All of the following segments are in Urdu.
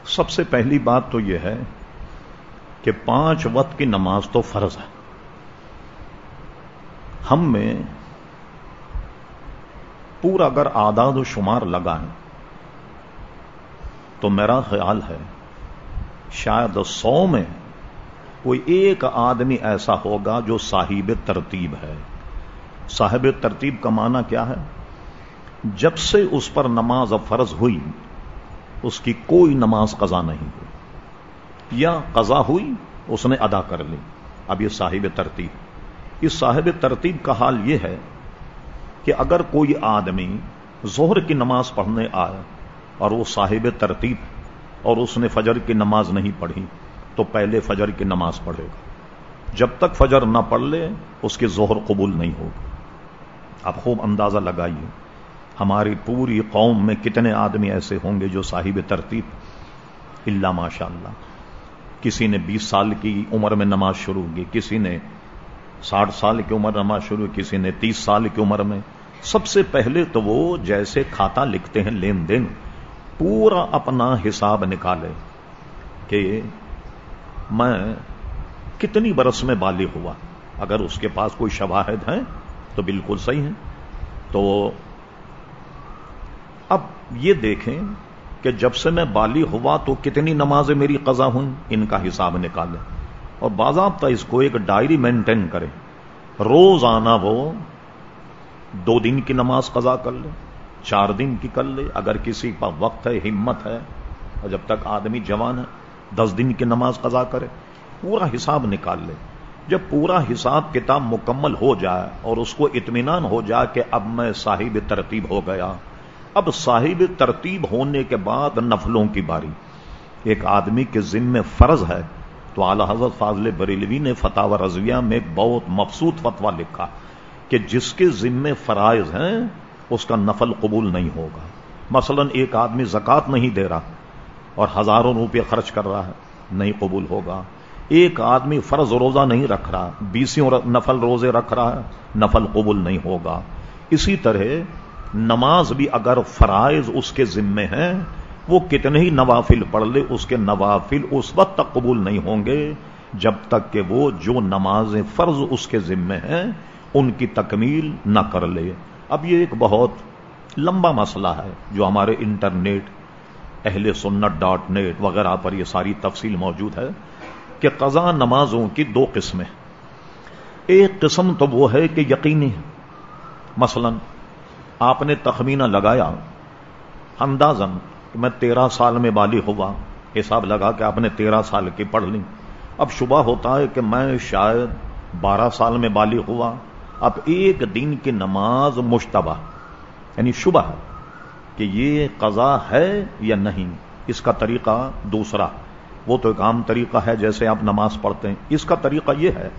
سب سے پہلی بات تو یہ ہے کہ 5 وقت کی نماز تو فرض ہے. ہم میں پورا اگر اعداد و شمار لگائیں تو میرا خیال ہے شاید 100 میں کوئی ایک آدمی ایسا ہوگا جو صاحب ترتیب ہے. صاحب ترتیب کا معنی کیا ہے؟ جب سے اس پر نماز فرض ہوئی اس کی کوئی نماز قضا نہیں ہوئی، یا قضا ہوئی اس نے ادا کر لی. اب یہ صاحب ترتیب. اس صاحب ترتیب کا حال یہ ہے کہ اگر کوئی آدمی ظہر کی نماز پڑھنے آئے اور وہ صاحب ترتیب اور اس نے فجر کی نماز نہیں پڑھی تو پہلے فجر کی نماز پڑھے گا. جب تک فجر نہ پڑھ لے اس کی ظہر قبول نہیں ہوگا. آپ خوب اندازہ لگائیے ہماری پوری قوم میں کتنے آدمی ایسے ہوں گے جو صاحب ترتیب الا ماشاء اللہ. کسی نے 20 سال کی عمر میں نماز شروع کی، کسی نے 60 سال کی عمر نماز شروع، کسی نے 30 سال کی عمر میں. سب سے پہلے تو وہ جیسے کھاتا لکھتے ہیں لین دین، پورا اپنا حساب نکالے کہ میں کتنی برس میں بالغ ہوا. اگر اس کے پاس کوئی شواہد ہیں تو بالکل صحیح ہیں. تو اب یہ دیکھیں کہ جب سے میں بالغ ہوا تو کتنی نمازیں میری قضا ہوئیں، ان کا حساب نکالیں اور باضابطہ اس کو ایک ڈائری مینٹین کریں. روزانہ وہ 2 دن کی نماز قضا کر لے، 4 دن کی کر لے، اگر کسی کا وقت ہے ہمت ہے اور جب تک آدمی جوان ہے 10 دن کی نماز قضا کرے. پورا حساب نکال لے. جب پورا حساب کتاب مکمل ہو جائے اور اس کو اطمینان ہو جائے کہ اب میں صاحب ترتیب ہو گیا، اب صاحب ترتیب ہونے کے بعد نفلوں کی باری. ایک آدمی کے ذمہ فرض ہے تو اعلی حضرت فاضل بریلوی نے فتاوی رضویہ میں ایک بہت مبسوط فتویٰ لکھا کہ جس کے ذمہ فرائض ہیں اس کا نفل قبول نہیں ہوگا. مثلا ایک آدمی زکوٰۃ نہیں دے رہا اور ہزاروں روپے خرچ کر رہا ہے، نہیں قبول ہوگا. ایک آدمی فرض روزہ نہیں رکھ رہا، 20 نفل روزے رکھ رہا ہے، نفل قبول نہیں ہوگا. اسی طرح نماز بھی اگر فرائض اس کے ذمے ہیں، وہ کتنے ہی نوافل پڑھ لے اس کے نوافل اس وقت تک قبول نہیں ہوں گے جب تک کہ وہ جو نمازیں فرض اس کے ذمے ہیں ان کی تکمیل نہ کر لے. اب یہ ایک بہت لمبا مسئلہ ہے جو ہمارے انٹرنیٹ اہل سنت.net وغیرہ پر یہ ساری تفصیل موجود ہے کہ قضا نمازوں کی 2 قسمیں. ایک قسم تو وہ ہے کہ یقینی، مثلا آپ نے تخمینہ لگایا اندازاً کہ میں 13 سال میں بالغ ہوا، حساب لگا کہ آپ نے 13 سال کی پڑھ لی. اب شبہ ہوتا ہے کہ میں شاید 12 سال میں بالغ ہوا. اب ایک دن کی نماز مشتبہ یعنی شبہ ہے کہ یہ قضا ہے یا نہیں. اس کا طریقہ دوسرا، وہ تو ایک عام طریقہ ہے جیسے آپ نماز پڑھتے ہیں. اس کا طریقہ یہ ہے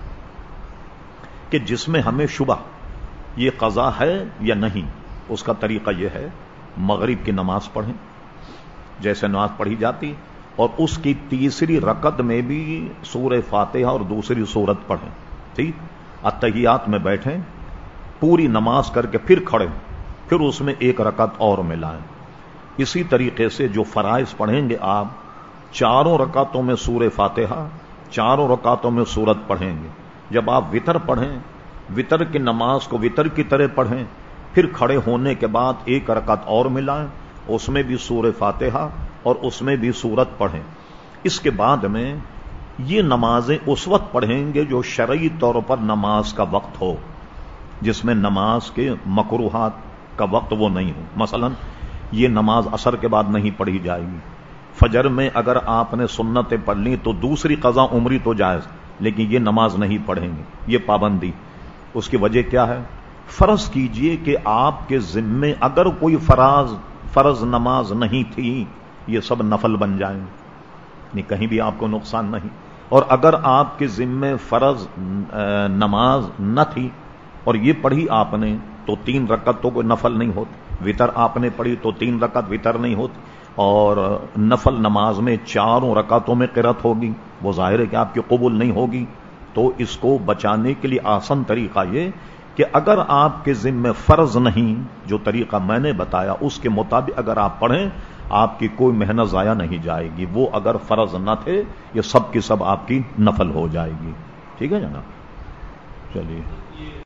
کہ جس میں ہمیں شبہ یہ قضا ہے یا نہیں، اس کا طریقہ یہ ہے مغرب کی نماز پڑھیں جیسے نماز پڑھی جاتی، اور اس کی تیسری رکعت میں بھی سورہ فاتحہ اور دوسری سورت پڑھیں. ٹھیک، اتحیات میں بیٹھیں، پوری نماز کر کے پھر کھڑے، پھر اس میں 1 رکعت اور ملائیں. اسی طریقے سے جو فرائض پڑھیں گے آپ 4 رکعتوں میں سورہ فاتحہ، 4 رکعتوں میں سورت پڑھیں گے. جب آپ وتر پڑھیں، وتر کی نماز کو وتر کی طرح پڑھیں، پھر کھڑے ہونے کے بعد 1 رکعت اور ملائیں، اس میں بھی سورہ فاتحہ اور اس میں بھی سورت پڑھیں. اس کے بعد میں یہ نمازیں اس وقت پڑھیں گے جو شرعی طور پر نماز کا وقت ہو، جس میں نماز کے مکروہات کا وقت وہ نہیں ہو. مثلا یہ نماز عصر کے بعد نہیں پڑھی جائے گی. فجر میں اگر آپ نے سنتیں پڑھ لی تو دوسری قضا عمری تو جائز، لیکن یہ نماز نہیں پڑھیں گے، یہ پابندی. اس کی وجہ کیا ہے؟ فرض کیجئے کہ آپ کے ذمے اگر کوئی فرض نماز نہیں تھی، یہ سب نفل بن جائیں گے، کہیں بھی آپ کو نقصان نہیں. اور اگر آپ کے ذمے فرض نماز نہ تھی اور یہ پڑھی آپ نے تو 3 رکعت تو کوئی نفل نہیں ہوتی. وتر آپ نے پڑھی تو 3 رکعت وتر نہیں ہوتی، اور نفل نماز میں 4 رکعتوں میں قرات ہوگی، وہ ظاہر ہے کہ آپ کی قبول نہیں ہوگی. تو اس کو بچانے کے لیے آسان طریقہ یہ کہ اگر آپ کے ذمہ فرض نہیں، جو طریقہ میں نے بتایا اس کے مطابق اگر آپ پڑھیں، آپ کی کوئی محنت ضائع نہیں جائے گی. وہ اگر فرض نہ تھے یہ سب کی سب آپ کی نفل ہو جائے گی. ٹھیک ہے جناب؟ چلیے.